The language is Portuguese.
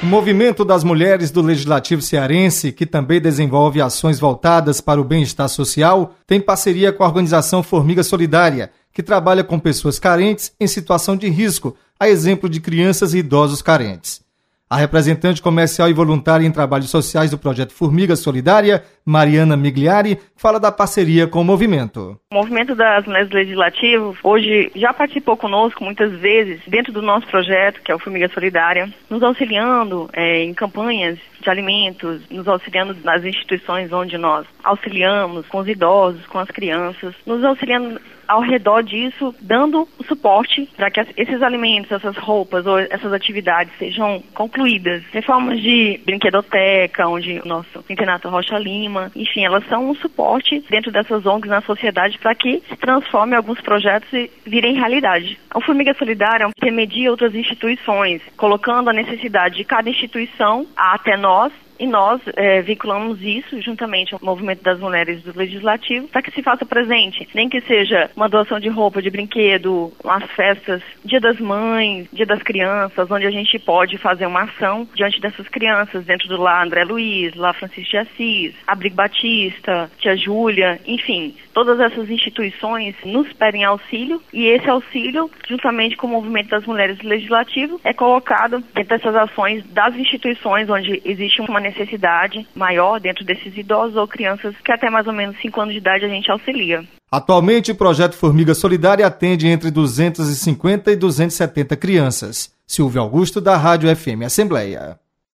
O Movimento das Mulheres do Legislativo Cearense, que também desenvolve ações voltadas para o bem-estar social, tem parceria com a organização Formiga Solidária, que trabalha com pessoas carentes em situação de risco, a exemplo de crianças e idosos carentes. A representante comercial e voluntária em trabalhos sociais do projeto Formiga Solidária, Mariana Migliari, fala da parceria com o movimento. O Movimento das Mulheres do Legislativo hoje já participou conosco muitas vezes dentro do nosso projeto, que é o Formiga Solidária, nos auxiliando em campanhas de alimentos, nos auxiliando nas instituições onde nós auxiliamos, com os idosos, com as crianças, nos auxiliando ao redor disso, dando o suporte para que esses alimentos, essas roupas ou essas atividades sejam concluídas. Reformas de brinquedoteca, onde o nosso internato Rocha Lima, enfim, elas são um suporte dentro dessas ONGs na sociedade para que se transformem alguns projetos e virem realidade. A Formiga Solidária intermedia outras instituições, colocando a necessidade de cada instituição até nós, e nós vinculamos isso juntamente ao Movimento das Mulheres do Legislativo para que se faça presente, nem que seja uma doação de roupa, de brinquedo, as festas, Dia das Mães, Dia das Crianças, onde a gente pode fazer uma ação diante dessas crianças, dentro do Lar André Luiz, Lar Francisco de Assis, Abrigo Batista, Tia Júlia, enfim, todas essas instituições nos pedem auxílio e esse auxílio, juntamente com o Movimento das Mulheres do Legislativo, é colocado dentro dessas ações das instituições onde existe uma necessidade maior dentro desses idosos ou crianças que até mais ou menos 5 anos de idade a gente auxilia. Atualmente, o projeto Formiga Solidária atende entre 250 e 270 crianças. Silvio Augusto, da Rádio FM Assembleia.